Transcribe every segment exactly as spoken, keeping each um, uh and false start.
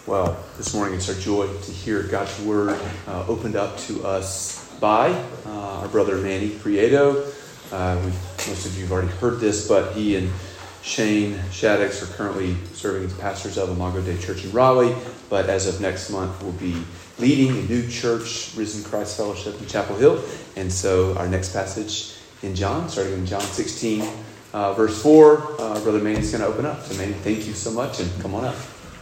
Well, this morning it's our joy to hear God's Word uh, opened up to us by uh, our brother Manny Prieto. Uh, we, most of you have already heard this, but he and Shane Shaddix are currently serving as pastors of Imago Dei Church in Raleigh, but as of next month will be leading a new church, Risen Christ Fellowship in Chapel Hill. And so our next passage in John, starting in John sixteen, uh, verse four, uh, Brother Manny's going to open up. So Manny, thank you so much, and come on up.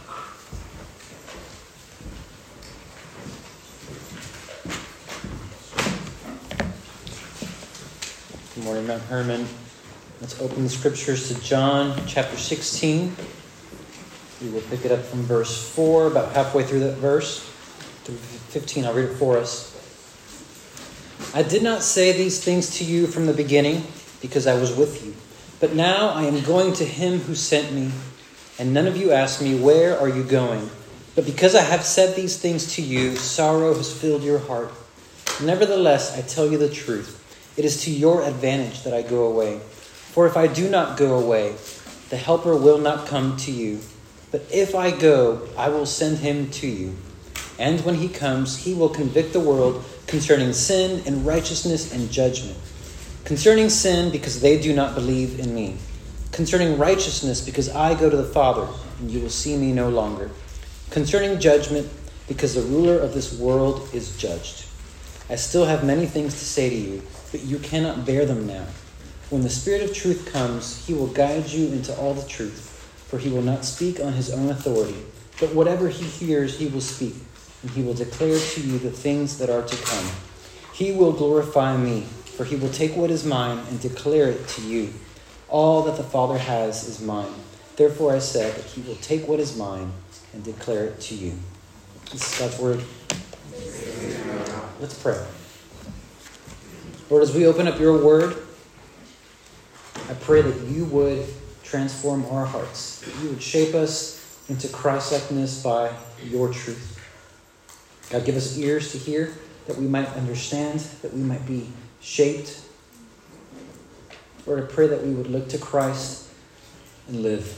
Good morning, Mount Hermon. Let's open the scriptures to John chapter sixteen. We will pick it up from verse four, about halfway through that verse. To fifteen, I'll read it for us. I did not say these things to you from the beginning because I was with you. But now I am going to him who sent me, and none of you ask me, where are you going? But because I have said these things to you, sorrow has filled your heart. Nevertheless, I tell you the truth. It is to your advantage that I go away. For if I do not go away, the Helper will not come to you. But if I go, I will send him to you. And when he comes, he will convict the world concerning sin and righteousness and judgment. Concerning sin, because they do not believe in me. Concerning righteousness, because I go to the Father, and you will see me no longer. Concerning judgment, because the ruler of this world is judged. I still have many things to say to you, but you cannot bear them now. When the Spirit of truth comes, he will guide you into all the truth, for he will not speak on his own authority, but whatever he hears, he will speak, and he will declare to you the things that are to come. He will glorify me, for he will take what is mine and declare it to you. All that the Father has is mine. Therefore I said that he will take what is mine and declare it to you. This is God's word. Let's pray. Lord, as we open up your word, I pray that you would transform our hearts, that you would shape us into Christ-likeness by your truth. God, give us ears to hear, that we might understand, that we might be shaped. Lord, I pray that we would look to Christ and live.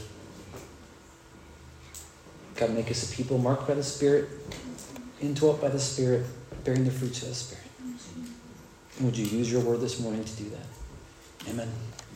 God, make us a people marked by the Spirit, indwelt by the Spirit, bearing the fruits of the Spirit. And would you use your word this morning to do that? Amen.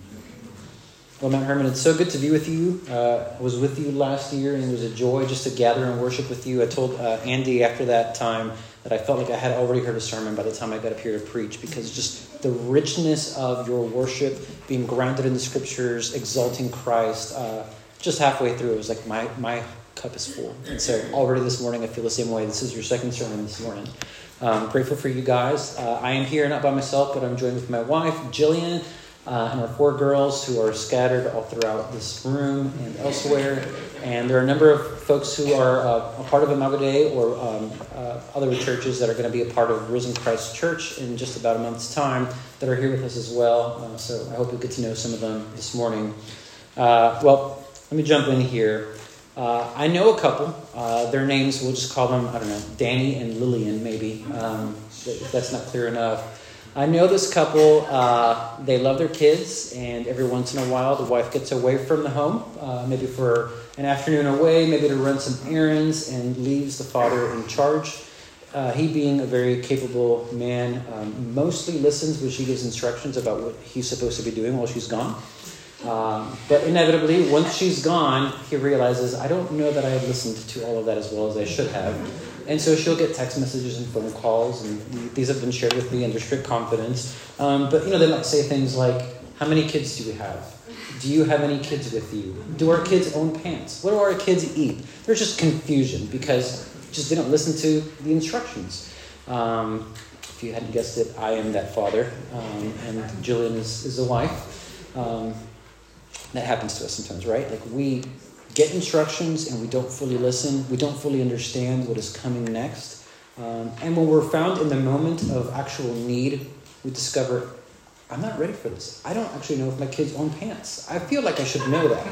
Well, Mount Hermon, it's so good to be with you. Uh, I was with you last year, and it was a joy just to gather and worship with you. I told uh, Andy after that time that I felt like I had already heard a sermon by the time I got up here to preach, because just the richness of your worship, being grounded in the scriptures, exalting Christ, uh, just halfway through, it was like my, my cup is full. And so already this morning, I feel the same way. This is your second sermon this morning. Um, grateful for you guys. Uh, I am here not by myself, but I'm joined with my wife, Jillian, uh, and our four girls who are scattered all throughout this room and elsewhere. And there are a number of folks who are uh, a part of Imago Dei or um, uh, other churches that are going to be a part of Risen Christ Church in just about a month's time that are here with us as well. Uh, so I hope you get to know some of them this morning. Uh, well, let me jump in here. Uh, I know a couple. Uh, their names, we'll just call them, I don't know, Danny and Lillian, maybe, um, if that's not clear enough. I know this couple. Uh, they love their kids, and every once in a while, the wife gets away from the home, uh, maybe for an afternoon away, maybe to run some errands, and leaves the father in charge. Uh, he, being a very capable man, um, mostly listens when she gives instructions about what he's supposed to be doing while she's gone. Um, but inevitably, once she's gone, he realizes, I don't know that I have listened to all of that as well as I should have. And so she'll get text messages and phone calls, and these have been shared with me under strict confidence. Um, but, you know, they might say things like, how many kids do we have? Do you have any kids with you? Do our kids own pants? What do our kids eat? There's just confusion because just they don't listen to the instructions. Um, if you hadn't guessed it, I am that father, um, and Jillian is, is a wife. Um, that happens to us sometimes, right? Like we get instructions and we don't fully listen. We don't fully understand what is coming next. Um, and when we're found in the moment of actual need, we discover, I'm not ready for this. I don't actually know if my kids own pants. I feel like I should know that.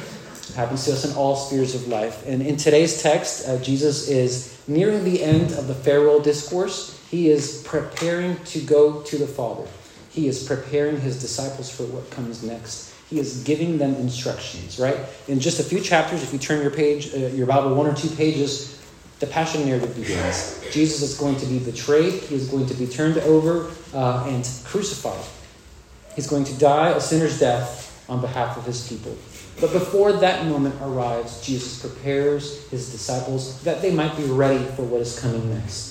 It happens to us in all spheres of life. And in today's text, uh, Jesus is nearing the end of the farewell discourse. He is preparing to go to the Father. He is preparing his disciples for what comes next. He is giving them instructions, right? In just a few chapters, if you turn your page, uh, your Bible one or two pages, the Passion narrative begins. Jesus is going to be betrayed. He is going to be turned over uh, and crucified. He's going to die a sinner's death on behalf of his people. But before that moment arrives, Jesus prepares his disciples that they might be ready for what is coming next.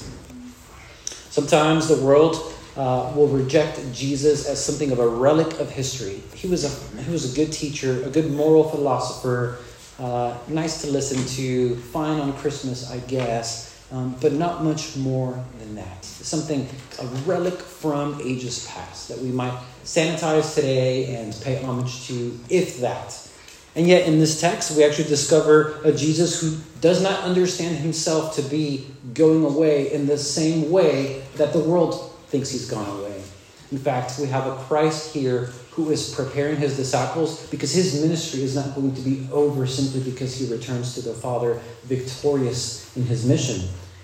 Sometimes the world uh, will reject Jesus as something of a relic of history. He was a he was a good teacher, a good moral philosopher, uh, nice to listen to, fine on Christmas, I guess, um, but not much more than that. Something, a relic from ages past that we might sanitize today and pay homage to, if that. And yet in this text, we actually discover a Jesus who does not understand himself to be going away in the same way that the world thinks he's gone away. In fact, we have a Christ here who is preparing his disciples because his ministry is not going to be over simply because he returns to the Father victorious in his mission.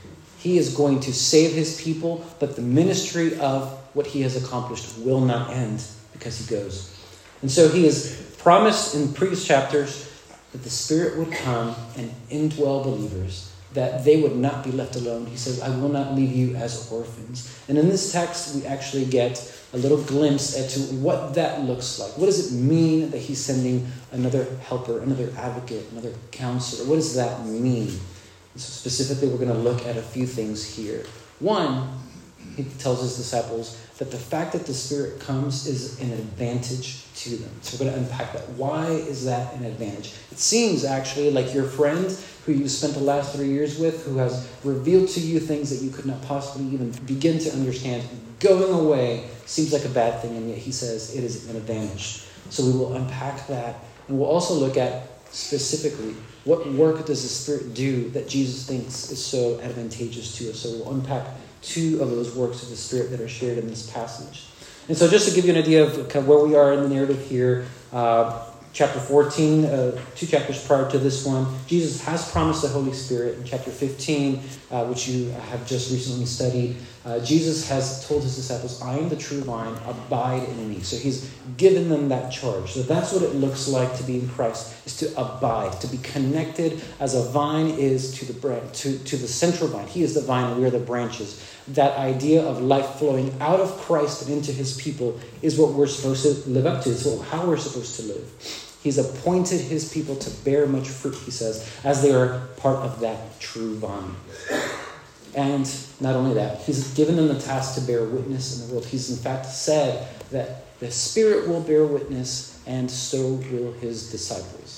He is going to save his people, but the ministry of what he has accomplished will not end because he goes. And so he has promised in previous chapters that the Spirit would come and indwell believers, that they would not be left alone. He says, I will not leave you as orphans. And in this text, we actually get a little glimpse as to what that looks like. What does it mean that he's sending another helper, another advocate, another counselor? What does that mean? So specifically, we're going to look at a few things here. One, he tells his disciples that the fact that the Spirit comes is an advantage to them. So we're going to unpack that. Why is that an advantage? It seems actually like your friend who you spent the last three years with, who has revealed to you things that you could not possibly even begin to understand, going away seems like a bad thing, and yet he says it is an advantage. So we will unpack that, and we'll also look at specifically what work does the Spirit do that Jesus thinks is so advantageous to us. So we'll unpack two of those works of the Spirit that are shared in this passage. And so just to give you an idea of kind of where we are in the narrative here, uh, chapter fourteen, uh, two chapters prior to this one, Jesus has promised the Holy Spirit. In chapter fifteen, uh, which you have just recently studied, uh, Jesus has told his disciples, I am the true vine, abide in me. So he's given them that charge. So that's what it looks like to be in Christ, is to abide, to be connected as a vine is to the branch, to, to the central vine. He is the vine and we are the branches. That idea of life flowing out of Christ and into his people is what we're supposed to live up to. It's how we're supposed to live. He's appointed his people to bear much fruit, he says, as they are part of that true vine. And not only that, he's given them the task to bear witness in the world. He's in fact said that the Spirit will bear witness, and so will his disciples.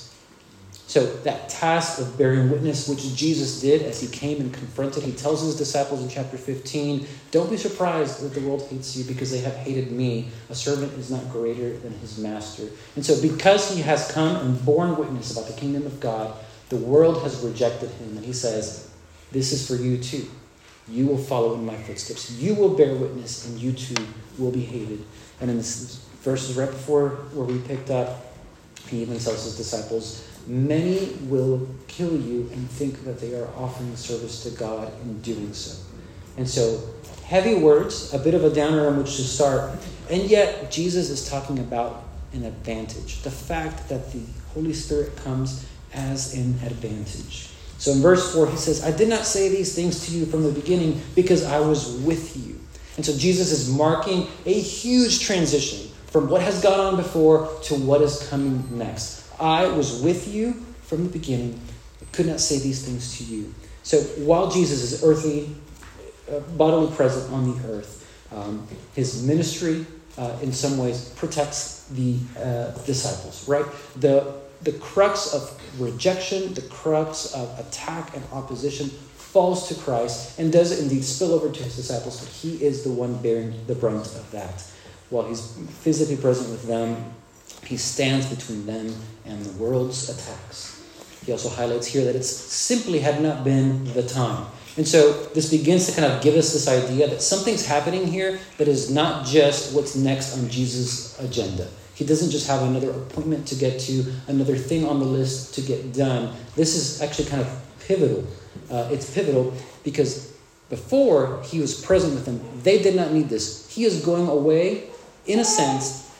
So that task of bearing witness, which Jesus did as he came and confronted, he tells his disciples in chapter fifteen, don't be surprised that the world hates you because they have hated me. A servant is not greater than his master. And so because he has come and borne witness about the kingdom of God, the world has rejected him. And he says, this is for you too. You will follow in my footsteps. You will bear witness, and you too will be hated. And in this verses right before where we picked up, he even tells his disciples, many will kill you and think that they are offering service to God in doing so. And so, heavy words, a bit of a downer on which to start. And yet, Jesus is talking about an advantage. The fact that the Holy Spirit comes as an advantage. So in verse four, he says, I did not say these things to you from the beginning because I was with you. And so Jesus is marking a huge transition from what has gone on before to what is coming next. I was with you from the beginning. I could not say these things to you. So while Jesus is earthly, uh, bodily present on the earth, um, his ministry uh, in some ways protects the uh, disciples, right? The, the crux of rejection, the crux of attack and opposition falls to Christ and does indeed spill over to his disciples, but he is the one bearing the brunt of that. While he's physically present with them, he stands between them and the world's attacks. He also highlights here that it simply had not been the time. And so this begins to kind of give us this idea that something's happening here that is not just what's next on Jesus' agenda. He doesn't just have another appointment to get to, another thing on the list to get done. This is actually kind of pivotal. Uh, it's pivotal because before he was present with them, they did not need this. He is going away, in a sense,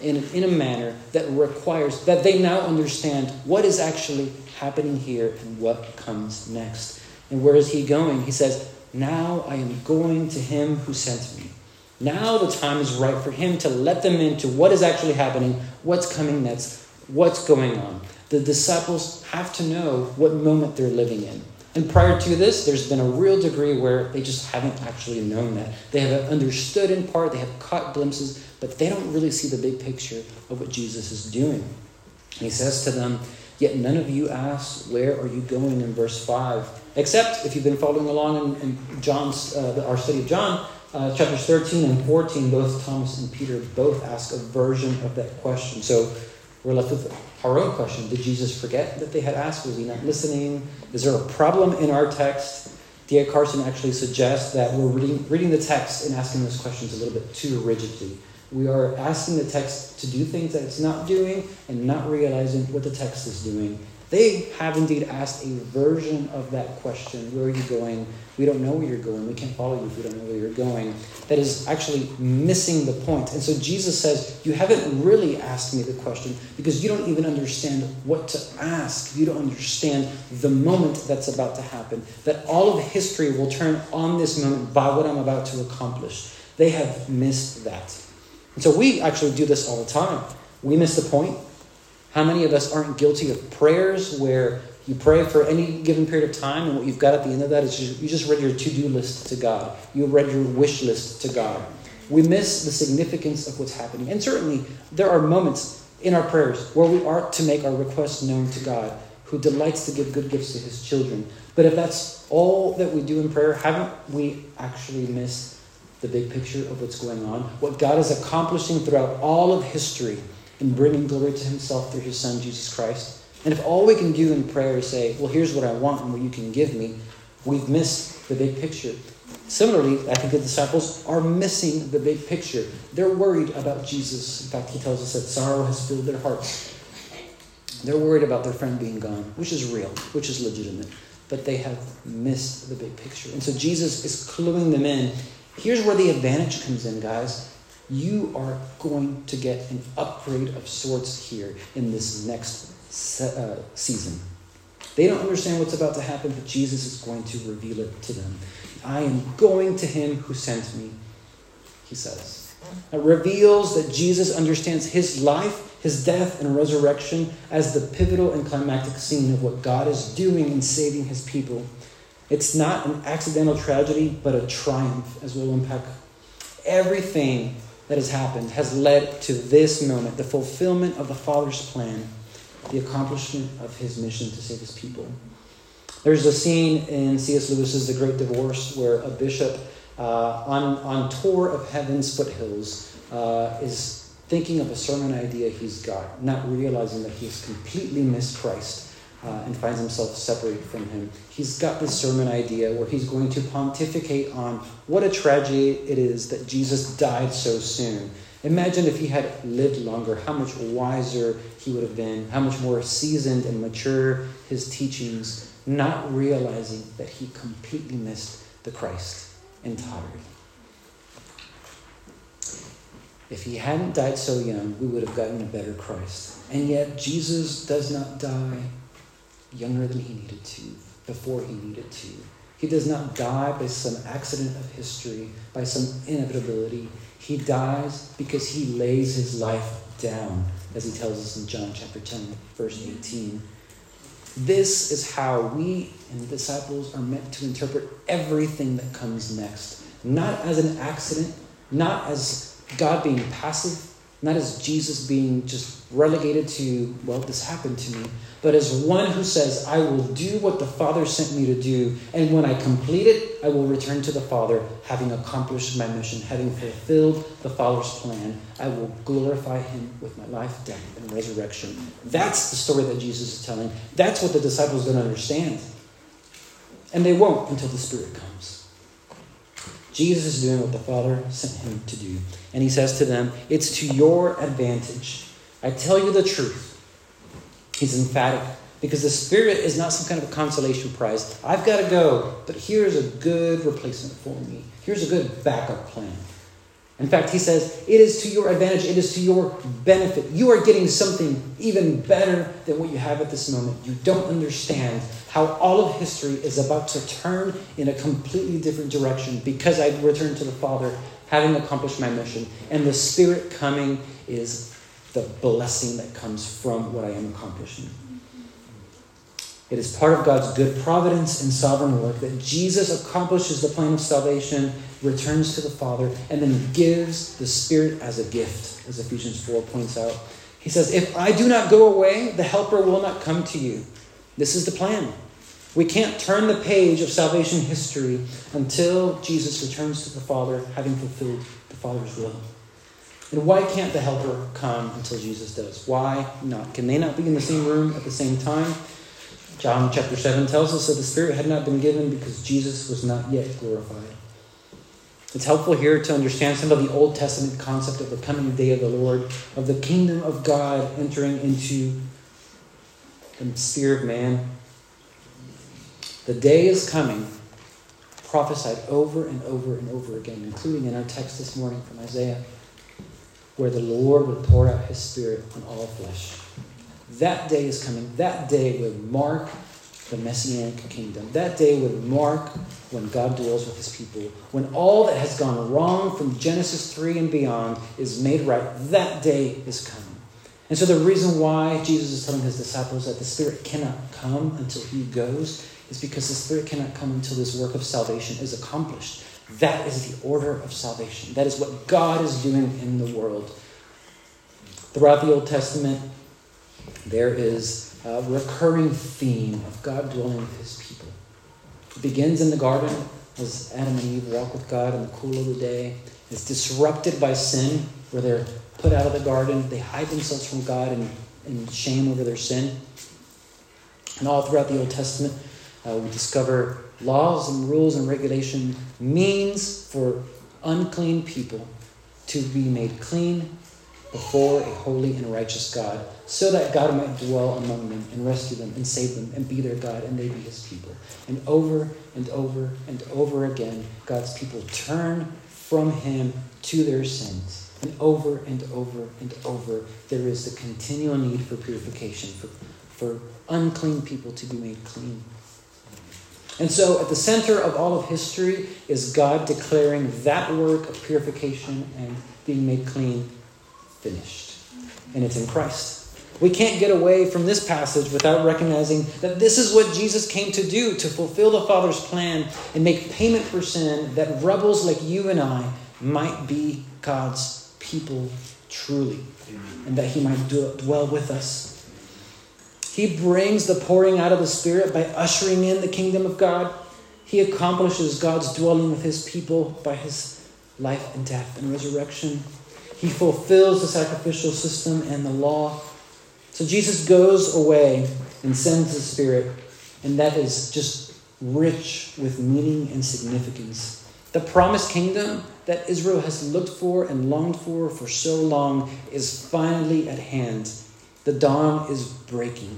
in, in a manner that requires that they now understand what is actually happening here and what comes next. And where is he going? He says, now I am going to him who sent me. Now the time is right for him to let them into what is actually happening, what's coming next, what's going on. The disciples have to know what moment they're living in. And prior to this, there's been a real degree where they just haven't actually known that. They have understood in part, they have caught glimpses, but they don't really see the big picture of what Jesus is doing. And he says to them, yet none of you ask, where are you going, in verse five? Except if you've been following along in, in John's, uh, our study of John, uh, chapters thirteen and fourteen, both Thomas and Peter both ask a version of that question. So we're left with our own question. Did Jesus forget that they had asked? Was he not listening? Is there a problem in our text? D A Carson actually suggests that we're reading, reading the text and asking those questions a little bit too rigidly. We are asking the text to do things that it's not doing and not realizing what the text is doing. They have indeed asked a version of that question. Where are you going? We don't know where you're going. We can't follow you if we don't know where you're going. That is actually missing the point. And so Jesus says, you haven't really asked me the question because you don't even understand what to ask. You don't understand the moment that's about to happen. That all of history will turn on this moment by what I'm about to accomplish. They have missed that. And so we actually do this all the time. We miss the point. How many of us aren't guilty of prayers where you pray for any given period of time and what you've got at the end of that is just, you just read your to-do list to God. You read your wish list to God. We miss the significance of what's happening. And certainly there are moments in our prayers where we are to make our requests known to God, who delights to give good gifts to his children. But if that's all that we do in prayer, haven't we actually missed the big picture of what's going on? What God is accomplishing throughout all of history in bringing glory to himself through his son, Jesus Christ. And if all we can do in prayer is say, well, here's what I want and what you can give me, we've missed the big picture. Similarly, I think the disciples are missing the big picture. They're worried about Jesus. In fact, he tells us that sorrow has filled their hearts. They're worried about their friend being gone, which is real, which is legitimate. But they have missed the big picture. And so Jesus is cluing them in. Here's where the advantage comes in, guys. You are going to get an upgrade of sorts here in this next se- uh, season. They don't understand what's about to happen, but Jesus is going to reveal it to them. I am going to him who sent me, he says. It reveals that Jesus understands his life, his death, and resurrection as the pivotal and climactic scene of what God is doing in saving his people. It's not an accidental tragedy, but a triumph, as we'll unpack. Everything that has happened has led to this moment, the fulfillment of the Father's plan, the accomplishment of his mission to save his people. There's a scene in C S Lewis's The Great Divorce where a bishop uh, on, on tour of heaven's foothills uh, is thinking of a sermon idea he's got, not realizing that he's completely missed Christ uh, and finds himself separated from him. He's got this sermon idea where he's going to pontificate on what a tragedy it is that Jesus died so soon. Imagine if he had lived longer, how much wiser he would have been, how much more seasoned and mature his teachings, not realizing that he completely missed the Christ entirely. If he hadn't died so young, we would have gotten a better Christ. And yet Jesus does not die younger than he needed to, before he needed to. He does not die by some accident of history, by some inevitability. He dies because he lays his life down, as he tells us in John chapter ten, verse eighteen. This is how we and the disciples are meant to interpret everything that comes next. Not as an accident, not as God being passive, not as Jesus being just relegated to, well, this happened to me, but as one who says, I will do what the Father sent me to do, and when I complete it, I will return to the Father, having accomplished my mission, having fulfilled the Father's plan. I will glorify him with my life, death, and resurrection. That's the story that Jesus is telling. That's what the disciples don't understand. And they won't until the Spirit comes. Jesus is doing what the Father sent him to do. And he says to them, it's to your advantage. I tell you the truth. He's emphatic because the Spirit is not some kind of a consolation prize. I've got to go, but here's a good replacement for me. Here's a good backup plan. In fact, he says, it is to your advantage, it is to your benefit. You are getting something even better than what you have at this moment. You don't understand how all of history is about to turn in a completely different direction because I return to the Father, having accomplished my mission. And the Spirit coming is the blessing that comes from what I am accomplishing. It is part of God's good providence and sovereign work that Jesus accomplishes the plan of salvation, returns to the Father, and then gives the Spirit as a gift, as Ephesians four points out. He says, if I do not go away, the Helper will not come to you. This is the plan. We can't turn the page of salvation history until Jesus returns to the Father, having fulfilled the Father's will. And why can't the Helper come until Jesus does? Why not? Can they not be in the same room at the same time? John chapter seven tells us that the Spirit had not been given because Jesus was not yet glorified. It's helpful here to understand some of the Old Testament concept of the coming day of the Lord, of the kingdom of God entering into the sphere of man. The day is coming, prophesied over and over and over again, including in our text this morning from Isaiah, where the Lord would pour out his Spirit on all flesh. That day is coming. That day would mark the Messianic kingdom. That day would mark when God dwells with his people. When all that has gone wrong from Genesis three and beyond is made right. That day is coming. And so the reason why Jesus is telling his disciples that the Spirit cannot come until he goes is because the Spirit cannot come until this work of salvation is accomplished. That is the order of salvation. That is what God is doing in the world. Throughout the Old Testament, there is a recurring theme of God dwelling with his people. It begins in the garden as Adam and Eve walk with God in the cool of the day. It's disrupted by sin, where they're put out of the garden. They hide themselves from God in, in shame over their sin. And all throughout the Old Testament, uh, we discover laws and rules and regulation means for unclean people to be made clean before a holy and righteous God, so that God might dwell among them and rescue them and save them and be their God and they be his people. And over and over and over again, God's people turn from him to their sins. And over and over and over, there is the continual need for purification, for, for unclean people to be made clean. And so at the center of all of history is God declaring that work of purification and being made clean finished. And it's in Christ. We can't get away from this passage without recognizing that this is what Jesus came to do, to fulfill the Father's plan and make payment for sin, that rebels like you and I might be God's people truly, and that he might dwell with us. He brings the pouring out of the Spirit by ushering in the kingdom of God. He accomplishes God's dwelling with his people by his life and death and resurrection. He fulfills the sacrificial system and the law. So Jesus goes away and sends the Spirit, and that is just rich with meaning and significance. The promised kingdom that Israel has looked for and longed for for so long is finally at hand. The dawn is breaking.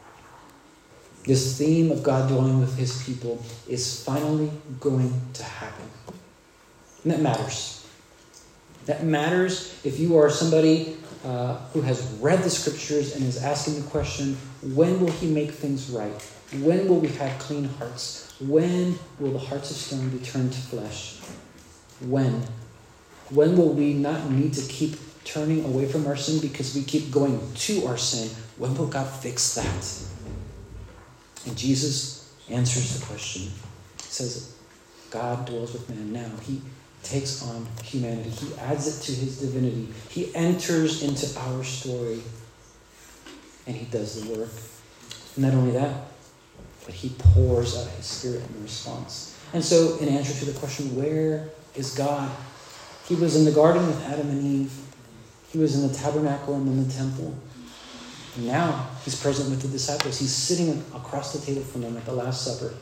This theme of God dwelling with his people is finally going to happen. And that matters. That matters if you are somebody uh, who has read the scriptures and is asking the question, when will he make things right? When will we have clean hearts? When will the hearts of stone be turned to flesh? When? When will we not need to keep turning away from our sin because we keep going to our sin? When will God fix that? And Jesus answers the question. He says, God dwells with man now. He takes on humanity. He adds it to his divinity. He enters into our story, and he does the work. And not only that, but he pours out his Spirit in response. And so, in answer to the question, where is God? He was in the garden with Adam and Eve. He was in the tabernacle and in the temple. And now he's present with the disciples. He's sitting across the table from them at the Last Supper.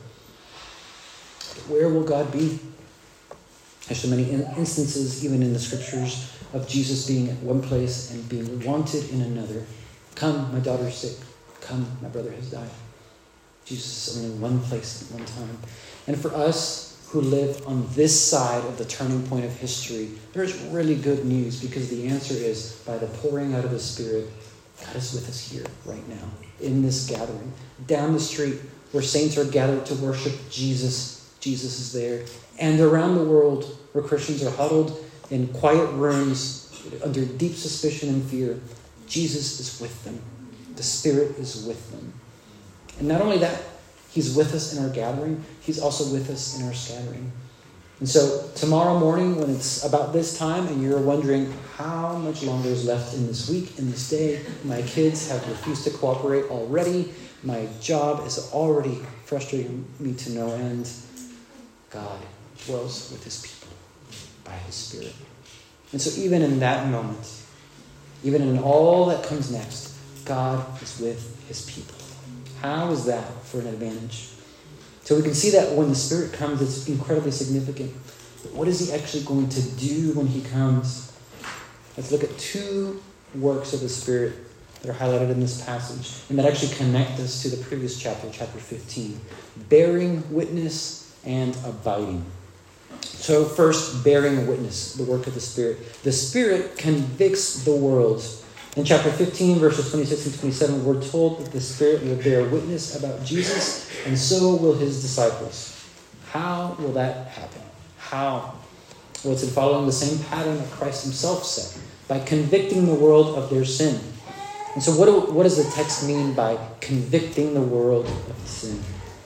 Where will God be? There's so many instances, even in the scriptures, of Jesus being at one place and being wanted in another. Come, my daughter's sick. Come, my brother has died. Jesus is only one place at one time. And for us, who live on this side of the turning point of history, there's really good news, because the answer is by the pouring out of the Spirit. God is with us here right now in this gathering. Down the street where saints are gathered to worship Jesus, Jesus is there. And around the world where Christians are huddled in quiet rooms under deep suspicion and fear, Jesus is with them. The Spirit is with them. And not only that, He's with us in our gathering. He's also with us in our scattering. And so tomorrow morning, when it's about this time and you're wondering how much longer is left in this week, in this day, my kids have refused to cooperate already. My job is already frustrating me to no end. God dwells with His people by His Spirit. And so even in that moment, even in all that comes next, God is with His people. How is that for an advantage? So we can see that when the Spirit comes, it's incredibly significant. But what is He actually going to do when He comes? Let's look at two works of the Spirit that are highlighted in this passage and that actually connect us to the previous chapter, chapter fifteen. Bearing witness and abiding. So first, bearing witness, the work of the Spirit. The Spirit convicts the world. In chapter fifteen, verses twenty-six and twenty-seven, we're told that the Spirit will bear witness about Jesus, and so will His disciples. How will that happen? How? Well, it's in following the same pattern that Christ Himself set, by convicting the world of their sin. And so what, do, what does the text mean by convicting the world of sin?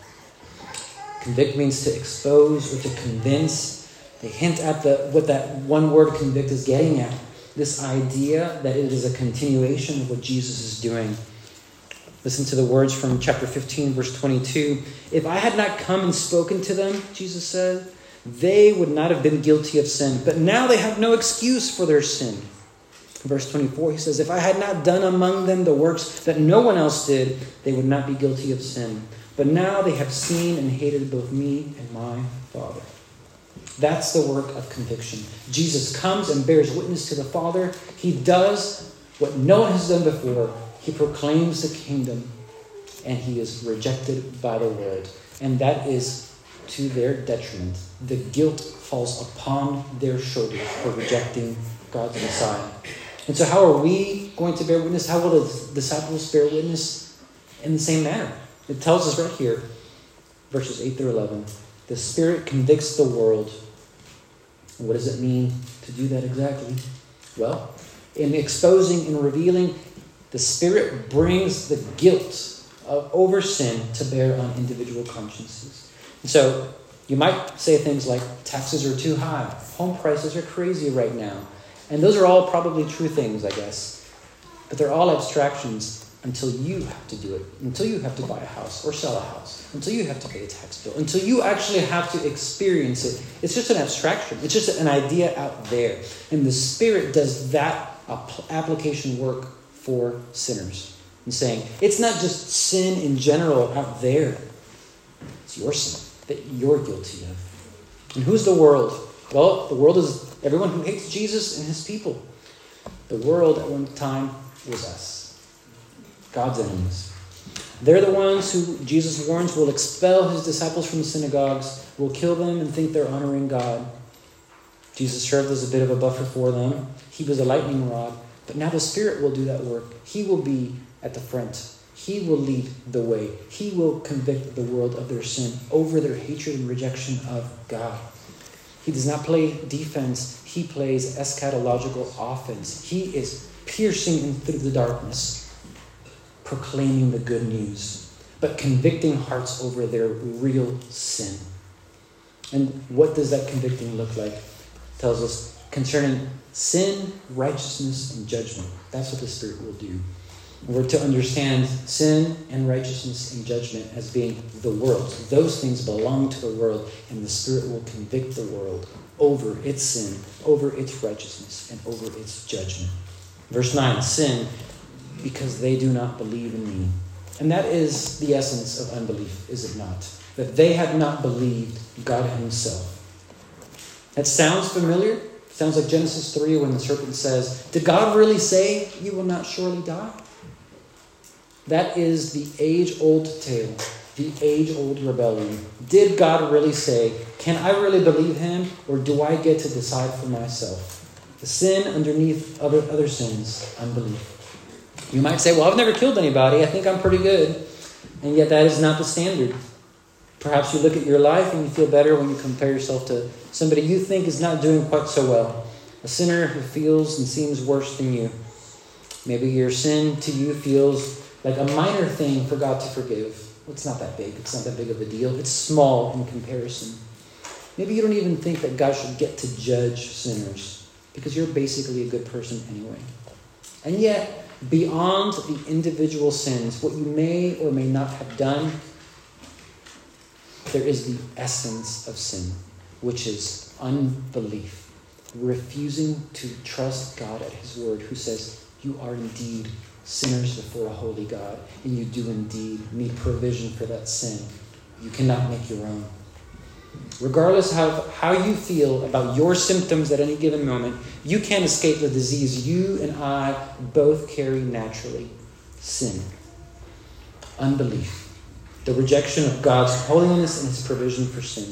Convict means to expose or to convince. They hint at the what that one word convict is getting at. This idea that it is a continuation of what Jesus is doing. Listen to the words from chapter fifteen, verse twenty-two. If I had not come and spoken to them, Jesus said, they would not have been guilty of sin. But now they have no excuse for their sin. Verse twenty-four, he says, if I had not done among them the works that no one else did, they would not be guilty of sin. But now they have seen and hated both me and my Father. That's the work of conviction. Jesus comes and bears witness to the Father. He does what no one has done before. He proclaims the kingdom, and He is rejected by the world. And that is to their detriment. The guilt falls upon their shoulders for rejecting God's Messiah. And so how are we going to bear witness? How will the disciples bear witness? In the same manner. It tells us right here, verses eight through eleven. The Spirit convicts the world. What does it mean to do that exactly? Well, in exposing and revealing, the Spirit brings the guilt of over sin to bear on individual consciences. And so you might say things like, taxes are too high, home prices are crazy right now. And those are all probably true things, I guess. But they're all abstractions until you have to do it, until you have to buy a house or sell a house, until you have to pay a tax bill, until you actually have to experience it. It's just an abstraction. It's just an idea out there. And the Spirit does that application work for sinners. And saying, it's not just sin in general out there. It's your sin that you're guilty of. And who's the world? Well, the world is everyone who hates Jesus and His people. The world at one time was us. God's enemies. They're the ones who Jesus warns will expel His disciples from the synagogues, will kill them and think they're honoring God. Jesus served as a bit of a buffer for them. He was a lightning rod. But now the Spirit will do that work. He will be at the front. He will lead the way. He will convict the world of their sin over their hatred and rejection of God. He does not play defense. He plays eschatological offense. He is piercing in through the darkness, proclaiming the good news, but convicting hearts over their real sin. And what does that convicting look like? It tells us concerning sin, righteousness, and judgment. That's what the Spirit will do. And we're to understand sin and righteousness and judgment as being the world. Those things belong to the world, and the Spirit will convict the world over its sin, over its righteousness, and over its judgment. Verse nine, sin, because they do not believe in me. And that is the essence of unbelief, is it not? That they have not believed God Himself. That sounds familiar. Sounds like Genesis three when the serpent says, did God really say you will not surely die? That is the age-old tale the age-old rebellion. Did God really say, can I really believe him, or do I get to decide for myself? The sin underneath other, other sins, unbelief. You might say, well, I've never killed anybody. I think I'm pretty good. And yet that is not the standard. Perhaps you look at your life and you feel better when you compare yourself to somebody you think is not doing quite so well. A sinner who feels and seems worse than you. Maybe your sin to you feels like a minor thing for God to forgive. Well, it's not that big. It's not that big of a deal. It's small in comparison. Maybe you don't even think that God should get to judge sinners because you're basically a good person anyway. And yet, beyond the individual sins, what you may or may not have done, there is the essence of sin, which is unbelief. Refusing to trust God at his word, who says, you are indeed sinners before a holy God, and you do indeed need provision for that sin. You cannot make your own. Regardless of how you feel about your symptoms at any given moment, you can't escape the disease you and I both carry naturally. Sin. Unbelief. The rejection of God's holiness and his provision for sin.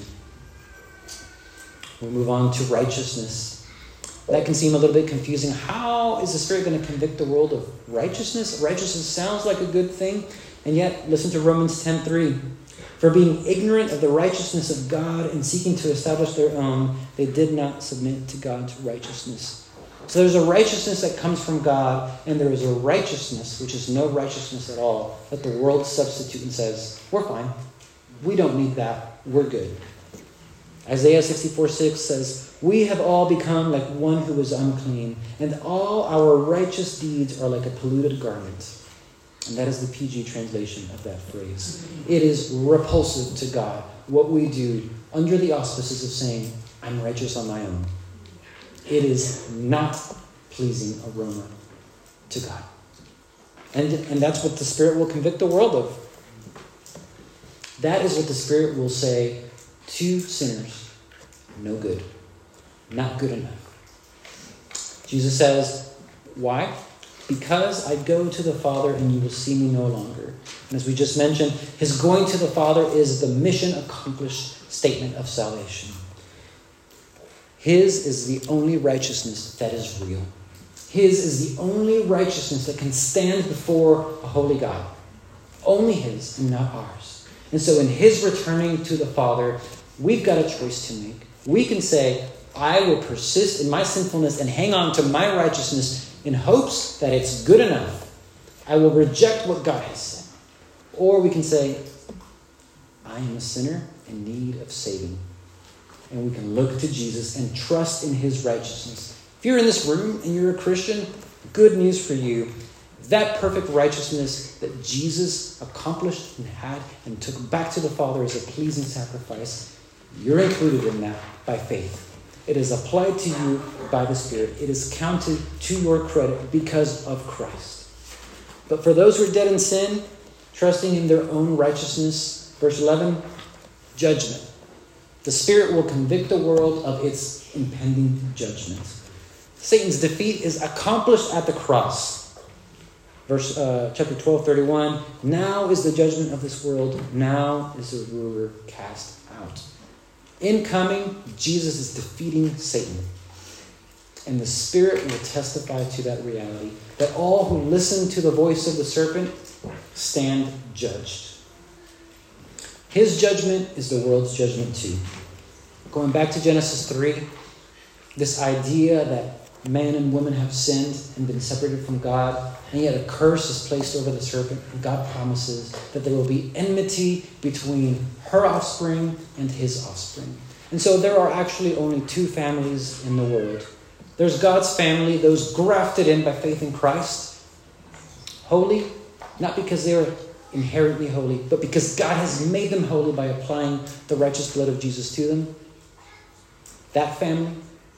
We move on to righteousness. That can seem a little bit confusing. How is the Spirit going to convict the world of righteousness? Righteousness sounds like a good thing, and yet listen to Romans ten three. For being ignorant of the righteousness of God and seeking to establish their own, they did not submit to God's righteousness. So there's a righteousness that comes from God, and there is a righteousness, which is no righteousness at all, that the world substitutes and says, we're fine. We don't need that. We're good. Isaiah sixty-four six says, we have all become like one who is unclean, and all our righteous deeds are like a polluted garment. And that is the P G translation of that phrase. It is repulsive to God, what we do under the auspices of saying, I'm righteous on my own. It is not pleasing aroma to God. And, and that's what the Spirit will convict the world of. That is what the Spirit will say to sinners. No good. Not good enough. Jesus says, why? Because I go to the Father and you will see me no longer. And as we just mentioned, his going to the Father is the mission accomplished statement of salvation. His is the only righteousness that is real. His is the only righteousness that can stand before a holy God. Only his and not ours. And so in his returning to the Father, we've got a choice to make. We can say, I will persist in my sinfulness and hang on to my righteousness in hopes that it's good enough. I will reject what God has said. Or we can say, I am a sinner in need of saving. And we can look to Jesus and trust in his righteousness. If you're in this room and you're a Christian, good news for you. That perfect righteousness that Jesus accomplished and had and took back to the Father as a pleasing sacrifice, you're included in that by faith. It is applied to you by the Spirit. It is counted to your credit because of Christ. But for those who are dead in sin, trusting in their own righteousness, verse eleven, judgment. The Spirit will convict the world of its impending judgment. Satan's defeat is accomplished at the cross. Verse uh, chapter twelve, thirty-one, now is the judgment of this world. Now is the ruler cast out. In coming, Jesus is defeating Satan. And the Spirit will testify to that reality, that all who listen to the voice of the serpent stand judged. His judgment is the world's judgment too. Going back to Genesis three, this idea that man and woman have sinned and been separated from God, and yet a curse is placed over the serpent, and God promises that there will be enmity between her offspring and his offspring. And so there are actually only two families in the world. There's God's family, those grafted in by faith in Christ, holy, not because they're inherently holy, but because God has made them holy by applying the righteous blood of Jesus to them. That family,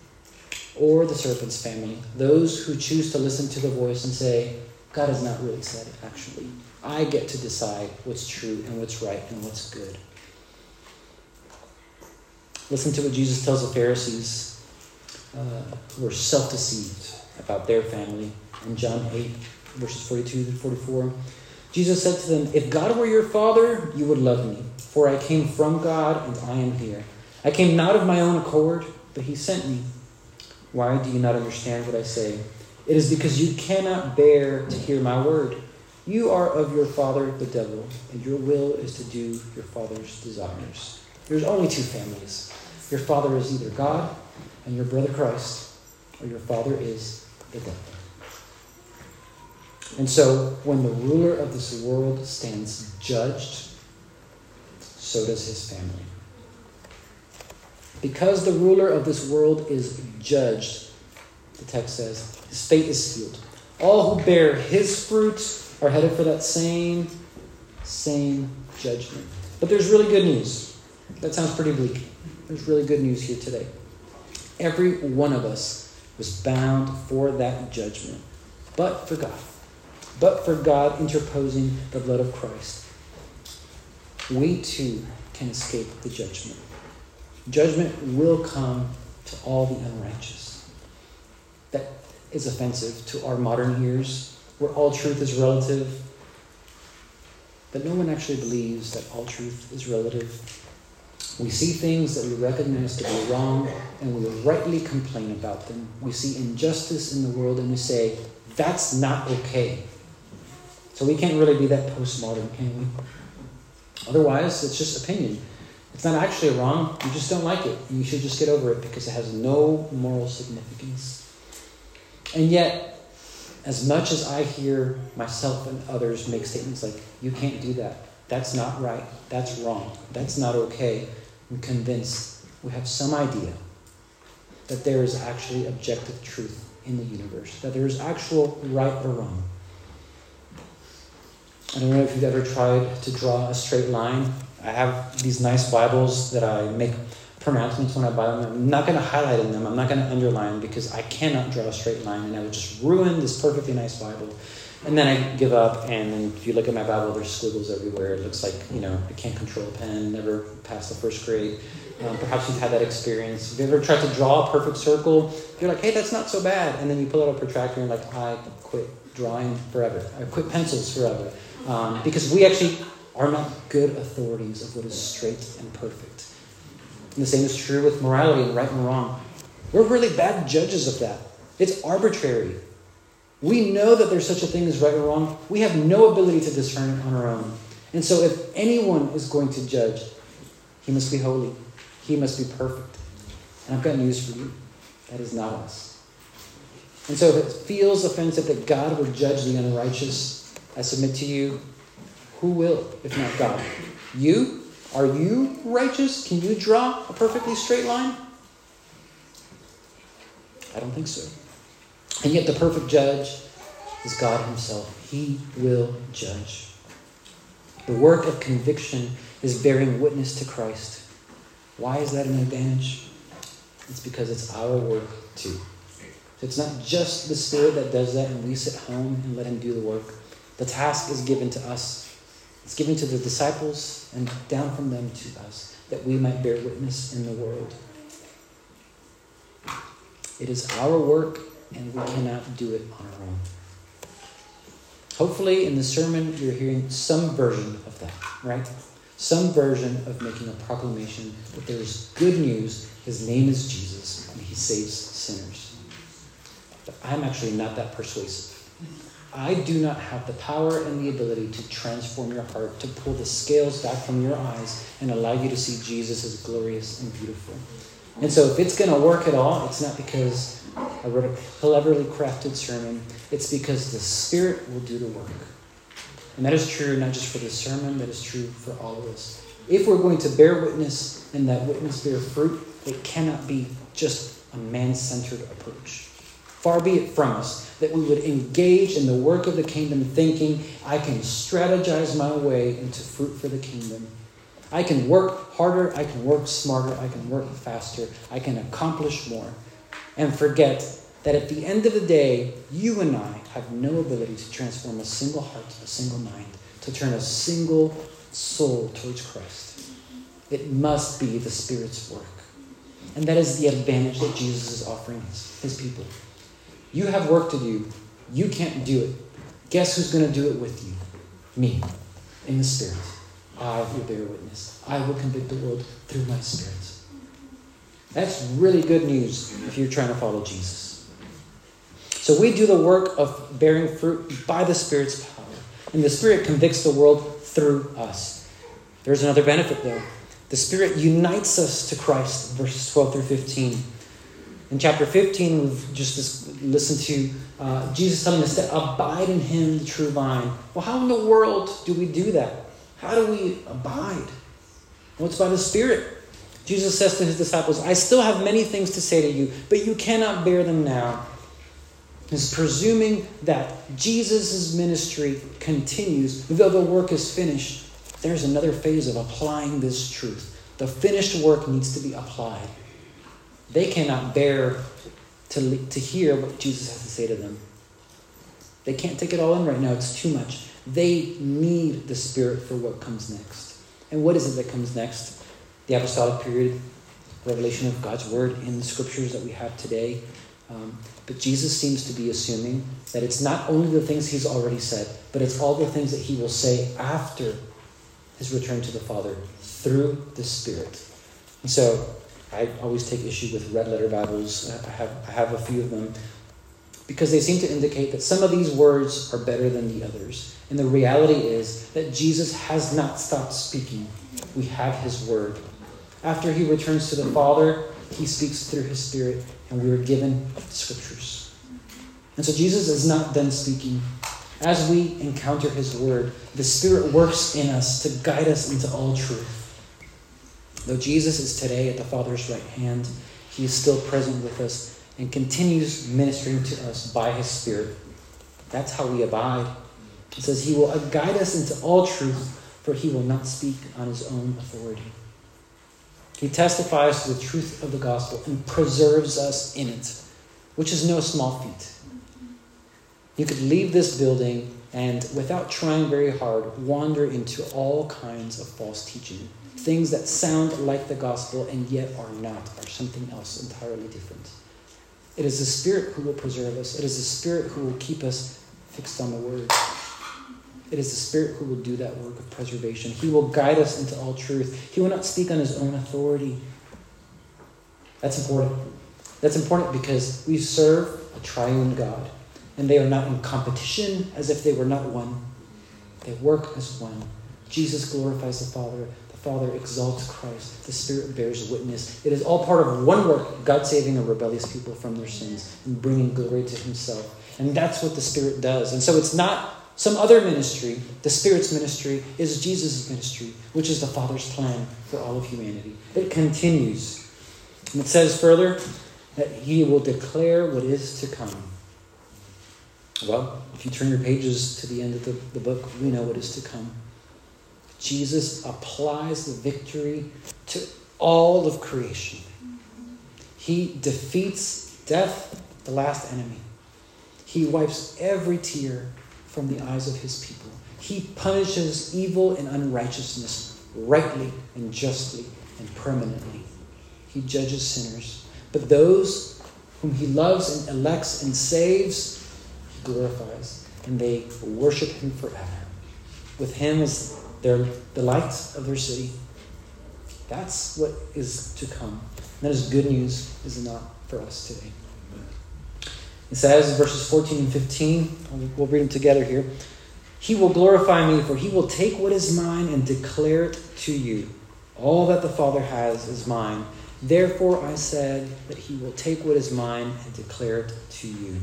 or the serpent's family, those who choose to listen to the voice and say, God has not really said it, actually. I get to decide what's true and what's right and what's good. Listen to what Jesus tells the Pharisees uh, who are self-deceived about their family in John eight, verses forty-two to forty-four. Jesus said to them, if God were your Father, you would love me, for I came from God and I am here. I came not of my own accord, but he sent me. Why do you not understand what I say? It is because you cannot bear to hear my word. You are of your father, the devil, and your will is to do your father's desires. There's only two families. Your father is either God and your brother Christ, or your father is the devil. And so, when the ruler of this world stands judged, so does his family. Because the ruler of this world is judged, the text says, his fate is sealed. All who bear his fruit are headed for that same, same judgment. But there's really good news. That sounds pretty bleak. There's really good news here today. Every one of us was bound for that judgment, but for God. But for God interposing the blood of Christ, we too can escape the judgment. Judgment will come to all the unrighteous. That is offensive to our modern ears, where all truth is relative. But no one actually believes that all truth is relative. We see things that we recognize to be wrong, and we rightly complain about them. We see injustice in the world, and we say, that's not okay. So we can't really be that postmodern, can we? Otherwise, it's just opinion. It's not actually wrong. You just don't like it. You should just get over it because it has no moral significance. And yet, as much as I hear myself and others make statements like, you can't do that, that's not right, that's wrong, that's not okay, I'm convinced we have some idea that there is actually objective truth in the universe, that there is actual right or wrong. I don't know if you've ever tried to draw a straight line. I have these nice Bibles that I make pronouncements when I buy them. I'm not going to highlight in them. I'm not going to underline because I cannot draw a straight line, and I would just ruin this perfectly nice Bible. And then I give up, and then if you look at my Bible, there's squiggles everywhere. It looks like, you know, I can't control a pen, never passed the first grade. Um, perhaps you've had that experience. Have you ever tried to draw a perfect circle? You're like, hey, that's not so bad. And then you pull out a protractor and you're like, I quit drawing forever. I quit pencils forever. Um, because we actually are not good authorities of what is straight and perfect. And the same is true with morality and right and wrong. We're really bad judges of that. It's arbitrary. We know that there's such a thing as right or wrong. We have no ability to discern it on our own. And so if anyone is going to judge, he must be holy. He must be perfect. And I've got news for you. That is not us. And so if it feels offensive that God would judge the unrighteous, I submit to you, who will, if not God? You? Are you righteous? Can you draw a perfectly straight line? I don't think so. And yet the perfect judge is God himself. He will judge. The work of conviction is bearing witness to Christ. Why is that an advantage? It's because it's our work too. It's not just the Spirit that does that and we sit home and let him do the work. The task is given to us. It's given to the disciples and down from them to us, that we might bear witness in the world. It is our work, and we cannot do it on our own. Hopefully, in the sermon, you're hearing some version of that, right? Some version of making a proclamation that there is good news. His name is Jesus, and he saves sinners. But I'm actually not that persuasive. I do not have the power and the ability to transform your heart, to pull the scales back from your eyes and allow you to see Jesus as glorious and beautiful. And so if it's going to work at all, it's not because I wrote a cleverly crafted sermon. It's because the Spirit will do the work. And that is true not just for this sermon, that is true for all of us. If we're going to bear witness and that witness bear fruit, it cannot be just a man-centered approach. Far be it from us that we would engage in the work of the kingdom thinking, I can strategize my way into fruit for the kingdom. I can work harder, I can work smarter, I can work faster, I can accomplish more. And forget that at the end of the day, you and I have no ability to transform a single heart, a single mind, to turn a single soul towards Christ. It must be the Spirit's work. And that is the advantage that Jesus is offering his, his people. You have work to do. You can't do it. Guess who's going to do it with you? me, in the Spirit. I will bear witness. I will convict the world through my Spirit. That's really good news if you're trying to follow Jesus. So we do the work of bearing fruit by the Spirit's power. And the Spirit convicts the world through us. There's another benefit though. The Spirit unites us to Christ, verses twelve through fifteen. In chapter fifteen, we've just listened to uh, Jesus telling us to abide in Him, the true vine. Well, how in the world do we do that? How do we abide? Well, it's by the Spirit. Jesus says to His disciples, I still have many things to say to you, but you cannot bear them now. He's presuming that Jesus' ministry continues, though the work is finished. There's another phase of applying this truth. The finished work needs to be applied. They cannot bear to, to hear what Jesus has to say to them. They can't take it all in right now. It's too much. They need the Spirit for what comes next. And what is it that comes next? The apostolic period, revelation of God's word in the scriptures that we have today. Um, but Jesus seems to be assuming that it's not only the things He's already said, but it's all the things that He will say after His return to the Father through the Spirit. And so I always take issue with red letter Bibles. I have, I have a few of them because they seem to indicate that some of these words are better than the others. And the reality is that Jesus has not stopped speaking. We have His word. After He returns to the Father, He speaks through His Spirit, and we are given the scriptures. And so Jesus is not done speaking. As we encounter His word, the Spirit works in us to guide us into all truth. Though Jesus is today at the Father's right hand, He is still present with us and continues ministering to us by His Spirit. That's how we abide. It says He will guide us into all truth, for He will not speak on His own authority. He testifies to the truth of the gospel and preserves us in it, which is no small feat. You could leave this building and, without trying very hard, wander into all kinds of false teaching. Things that sound like the gospel and yet are not, are something else entirely different. It is the Spirit who will preserve us. It is the Spirit who will keep us fixed on the word. It is the Spirit who will do that work of preservation. He will guide us into all truth. He will not speak on His own authority. That's important. That's important because we serve a triune God, and they are not in competition as if they were not one. They work as one. Jesus glorifies the Father. The Father exalts Christ. The Spirit bears witness. It is all part of one work, God saving a rebellious people from their sins and bringing glory to Himself. And that's what the Spirit does. And so it's not some other ministry. The Spirit's ministry is Jesus' ministry, which is the Father's plan for all of humanity. It continues. And it says further that He will declare what is to come. Well, if you turn your pages to the end of the, the book, we know what is to come. Jesus applies the victory to all of creation. He defeats death, the last enemy. He wipes every tear from the eyes of His people. He punishes evil and unrighteousness rightly and justly and permanently. He judges sinners. But those whom He loves and elects and saves, He glorifies. And they worship Him forever. With Him as their, the light of their city. That's what is to come. And that is good news, is it not, for us today? It says, verses fourteen and fifteen, we'll read them together here. He will glorify me, for He will take what is mine and declare it to you. All that the Father has is mine. Therefore I said that He will take what is mine and declare it to you.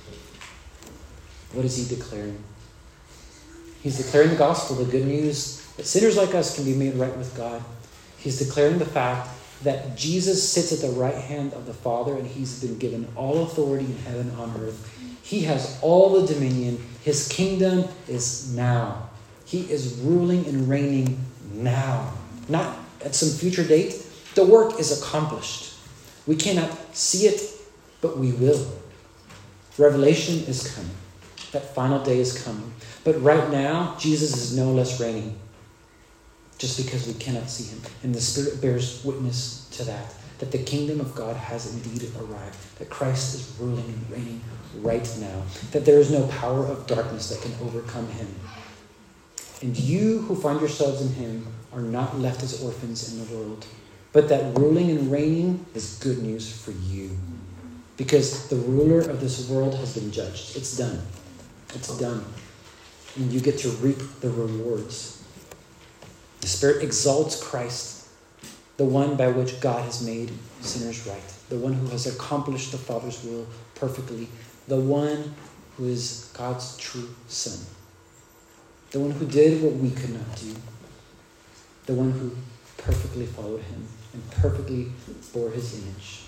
What is He declaring? He's declaring the gospel, the good news that sinners like us can be made right with God. He's declaring the fact that Jesus sits at the right hand of the Father and He's been given all authority in heaven and on earth. He has all the dominion. His kingdom is now. He is ruling and reigning now. Not at some future date. The work is accomplished. We cannot see it, but we will. Revelation is coming. That final day is coming. But right now, Jesus is no less reigning. Just because we cannot see Him. And the Spirit bears witness to that. That the kingdom of God has indeed arrived. That Christ is ruling and reigning right now. That there is no power of darkness that can overcome Him. And you who find yourselves in him are not left as orphans in the world, but that ruling and reigning is good news for you. Because the ruler of this world has been judged. It's done. It's done. And you get to reap the rewards. The Spirit exalts Christ, the one by which God has made sinners right, the one who has accomplished the Father's will perfectly, the one who is God's true Son, the one who did what we could not do, the one who perfectly followed him and perfectly bore his image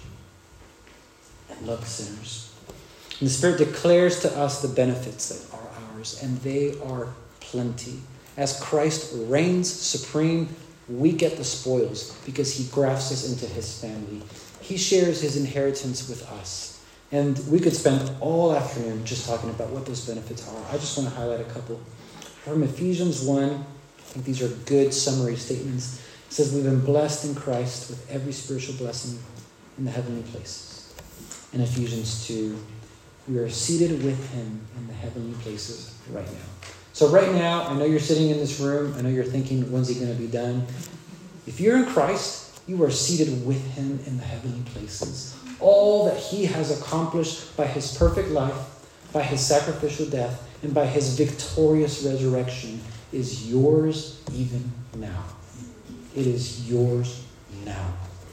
and loved sinners. And the Spirit declares to us the benefits that are ours, and they are plenty. As Christ reigns supreme, we get the spoils because he grafts us into his family. He shares his inheritance with us. And we could spend all afternoon just talking about what those benefits are. I just want to highlight a couple. From Ephesians one, I think these are good summary statements. It says we've been blessed in Christ with every spiritual blessing in the heavenly places. In Ephesians two, we are seated with him in the heavenly places right now. So right now, I know you're sitting in this room. I know you're thinking, when's he going to be done? If you're in Christ, you are seated with him in the heavenly places. All that he has accomplished by his perfect life, by his sacrificial death, and by his victorious resurrection is yours even now. It is yours now.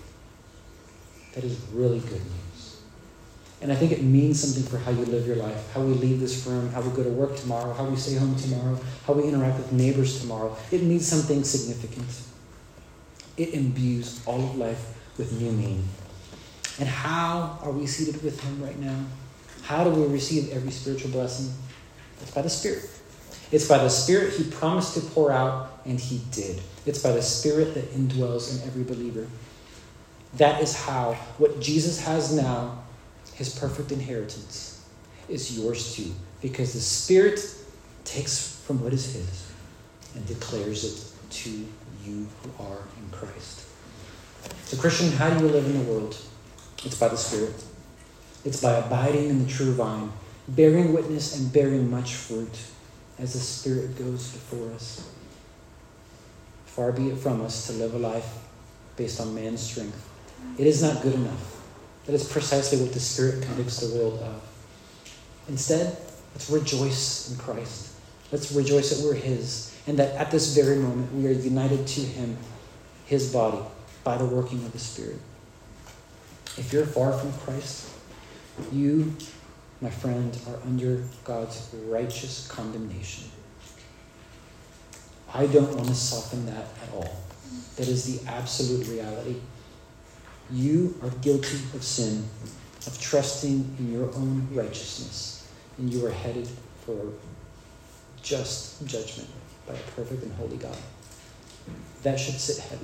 That is really good news. And I think it means something for how you live your life, how we leave this room, how we go to work tomorrow, how we stay home tomorrow, how we interact with neighbors tomorrow. It means something significant. It imbues all of life with new meaning. And how are we seated with him right now? How do we receive every spiritual blessing? It's by the Spirit. It's by the Spirit he promised to pour out, and he did. It's by the Spirit that indwells in every believer. That is how what Jesus has now, his perfect inheritance, is yours too. Because the Spirit takes from what is his and declares it to you who are in Christ. So Christian, how do you live in the world? It's by the Spirit. It's by abiding in the true vine, bearing witness and bearing much fruit as the Spirit goes before us. Far be it from us to live a life based on man's strength. It is not good enough. That is precisely what the Spirit convicts the world of. Instead, let's rejoice in Christ. Let's rejoice that we're his, and that at this very moment we are united to him, his body, by the working of the Spirit. If you're far from Christ, you, my friend, are under God's righteous condemnation. I don't want to soften that at all. That is the absolute reality. You are guilty of sin, of trusting in your own righteousness, and you are headed for just judgment by a perfect and holy God. That should sit heavy.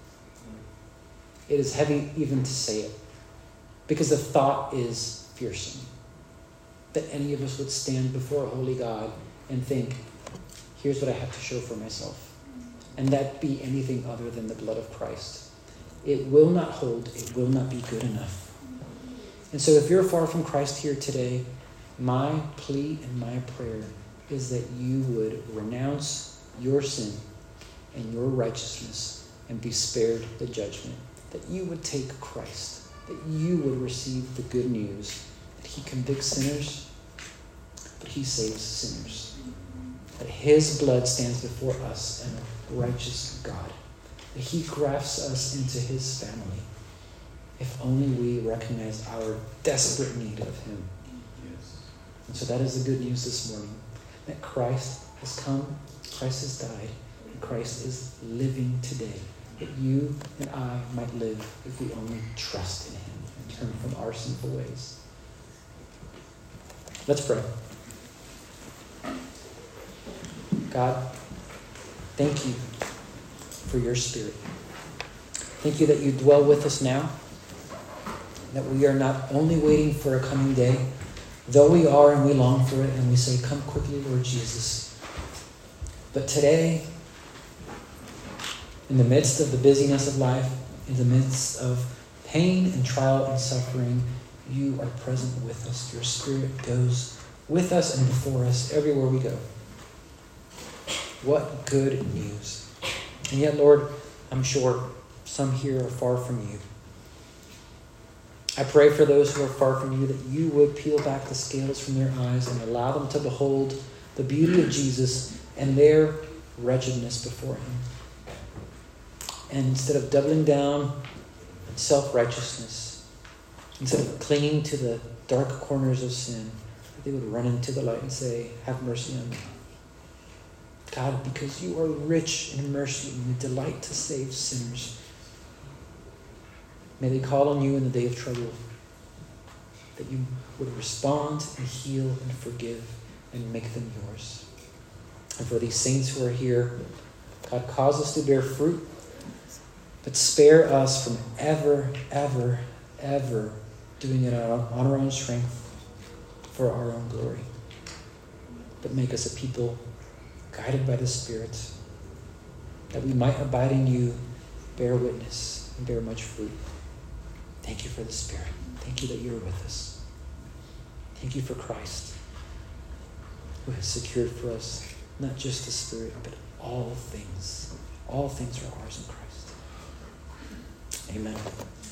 It is heavy even to say it, because the thought is fearsome. That any of us would stand before a holy God and think, here's what I have to show for myself. And that be anything other than the blood of Christ. It will not hold. It will not be good enough. And so if you're far from Christ here today, my plea and my prayer is that you would renounce your sin and your righteousness and be spared the judgment. That you would take Christ. That you would receive the good news that he convicts sinners, but he saves sinners. That his blood stands before us and a righteous God. That he grafts us into his family. If only we recognize our desperate need of him. Yes. And so that is the good news this morning. That Christ has come, Christ has died, and Christ is living today. That you and I might live if we only trust in him and turn from our sinful ways. Let's pray. God, thank you for your Spirit. Thank you that you dwell with us now. That we are not only waiting for a coming day, though we are and we long for it and we say, come quickly, Lord Jesus. But today, in the midst of the busyness of life, in the midst of pain and trial and suffering, you are present with us. Your Spirit goes with us and before us everywhere we go. What good news. And yet, Lord, I'm sure some here are far from you. I pray for those who are far from you that you would peel back the scales from their eyes and allow them to behold the beauty of Jesus and their wretchedness before him. And instead of doubling down on self-righteousness, instead of clinging to the dark corners of sin, they would run into the light and say, have mercy on me. God, because you are rich in mercy and you delight to save sinners, may they call on you in the day of trouble, that you would respond and heal and forgive and make them yours. And for these saints who are here, God, cause us to bear fruit, but spare us from ever, ever, ever doing it on our own strength for our own glory. But make us a people guided by the Spirit, that we might abide in you, bear witness, and bear much fruit. Thank you for the Spirit. Thank you that you're with us. Thank you for Christ, who has secured for us not just the Spirit, but all things. All things are ours in Christ. Amen.